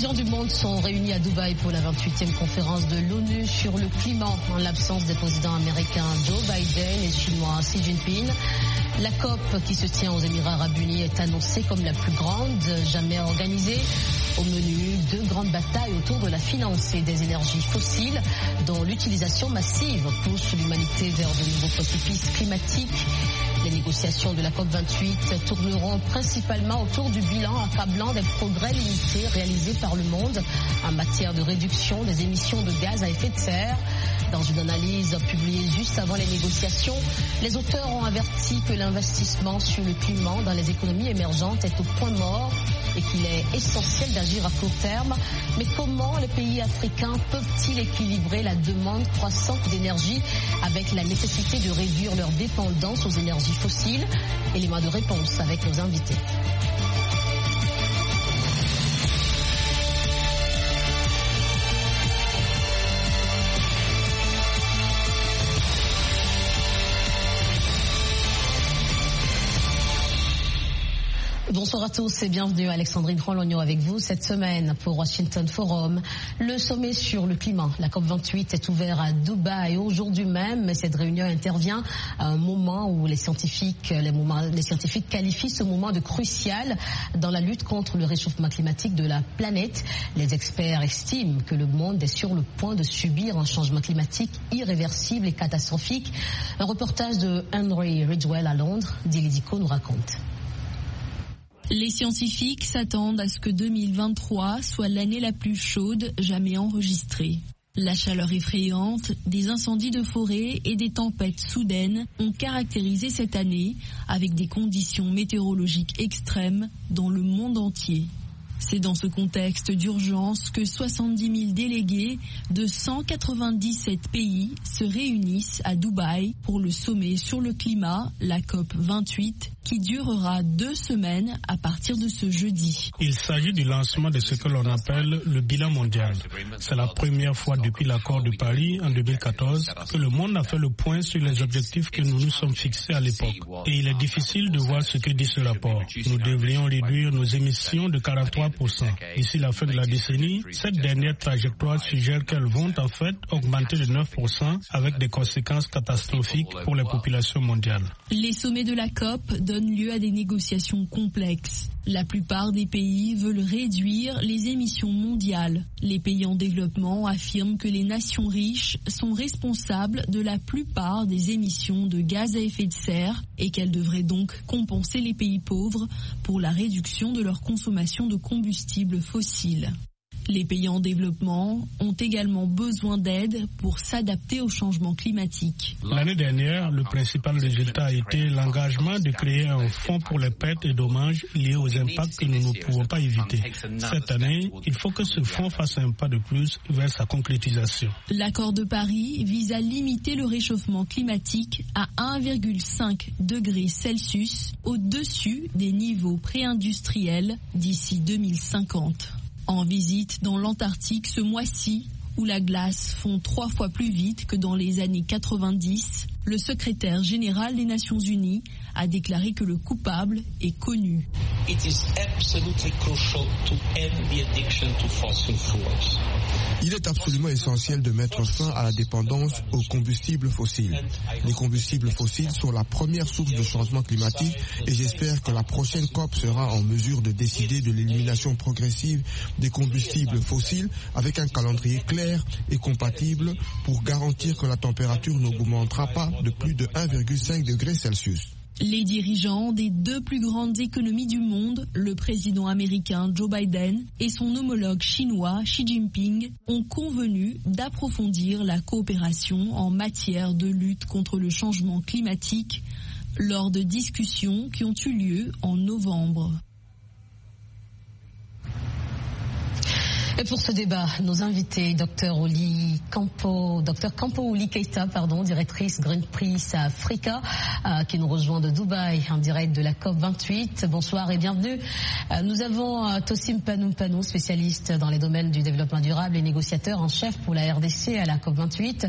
dirigeants du monde sont réunis à Dubaï pour la 28e conférence de l'ONU sur le climat, en l'absence des présidents américains Joe Biden et chinois Xi Jinping. La COP qui se tient aux Émirats Arabes Unis est annoncée comme la plus grande jamais organisée. Au menu, 2 grandes batailles autour de la finance et des énergies fossiles, dont l'utilisation massive pousse l'humanité vers de nouveaux précipices climatiques. Les négociations de la COP28 tourneront principalement autour du bilan accablant des progrès limités réalisés par le monde en matière de réduction des émissions de gaz à effet de serre. Dans une analyse publiée juste avant les négociations, les auteurs ont averti que l'investissement sur le climat dans les économies émergentes est au point mort et qu'il est essentiel d'agir à court terme. Mais comment les pays africains peuvent-ils équilibrer la demande croissante d'énergie avec la nécessité de réduire leur dépendance aux énergies fossiles? Élément de réponse avec nos invités. Bonsoir à tous et bienvenue à Alexandrine Rologno avec vous cette semaine pour Washington Forum. Le sommet sur le climat, la COP28 est ouvert à Dubaï aujourd'hui même, mais cette réunion intervient à un moment où les scientifiques qualifient ce moment de crucial dans la lutte contre le réchauffement climatique de la planète. Les experts estiment que le monde est sur le point de subir un changement climatique irréversible et catastrophique. Un reportage de Henry Ridgwell à Londres, Dilidico nous raconte. Les scientifiques s'attendent à ce que 2023 soit l'année la plus chaude jamais enregistrée. La chaleur effrayante, des incendies de forêt et des tempêtes soudaines ont caractérisé cette année avec des conditions météorologiques extrêmes dans le monde entier. C'est dans ce contexte d'urgence que 70 000 délégués de 197 pays se réunissent à Dubaï pour le sommet sur le climat, la COP 28, qui durera 2 semaines à partir de ce jeudi. Il s'agit du lancement de ce que l'on appelle le bilan mondial. C'est la première fois depuis l'accord de Paris en 2014 que le monde a fait le point sur les objectifs que nous nous sommes fixés à l'époque. Et il est difficile de voir ce que dit ce rapport. Nous devrions réduire nos émissions de 43%. D'ici la fin de la décennie, cette dernière trajectoire suggère qu'elles vont en fait augmenter de 9% avec des conséquences catastrophiques pour les populations mondiales. Les sommets de la COP donnent lieu à des négociations complexes. La plupart des pays veulent réduire les émissions mondiales. Les pays en développement affirment que les nations riches sont responsables de la plupart des émissions de gaz à effet de serre et qu'elles devraient donc compenser les pays pauvres pour la réduction de leur consommation de combustibles fossiles. Les pays en développement ont également besoin d'aide pour s'adapter au changement climatique. L'année dernière, le principal résultat a été l'engagement de créer un fonds pour les pertes et dommages liés aux impacts que nous ne pouvons pas éviter. Cette année, il faut que ce fonds fasse un pas de plus vers sa concrétisation. L'accord de Paris vise à limiter le réchauffement climatique à 1,5 degré Celsius au-dessus des niveaux pré-industriels d'ici 2050. En visite dans l'Antarctique ce mois-ci, où la glace fond 3 fois plus vite que dans les années 90, le secrétaire général des Nations Unies a déclaré que le coupable est connu. Il est absolument essentiel de mettre fin à la dépendance aux combustibles fossiles. Les combustibles fossiles sont la première source de changement climatique et j'espère que la prochaine COP sera en mesure de décider de l'élimination progressive des combustibles fossiles avec un calendrier clair et compatible pour garantir que la température n'augmentera pas de plus de 1,5 degré Celsius. Les dirigeants des 2 plus grandes économies du monde, le président américain Joe Biden et son homologue chinois Xi Jinping, ont convenu d'approfondir la coopération en matière de lutte contre le changement climatique lors de discussions qui ont eu lieu en novembre. Et pour ce débat, nos invités, Dr Campo Ouli Keita, directrice Greenpeace Africa, qui nous rejoint de Dubaï en direct de la COP28. Bonsoir et bienvenue. Nous avons Tossim Panou, spécialiste dans les domaines du développement durable et négociateur en chef pour la RDC à la COP28.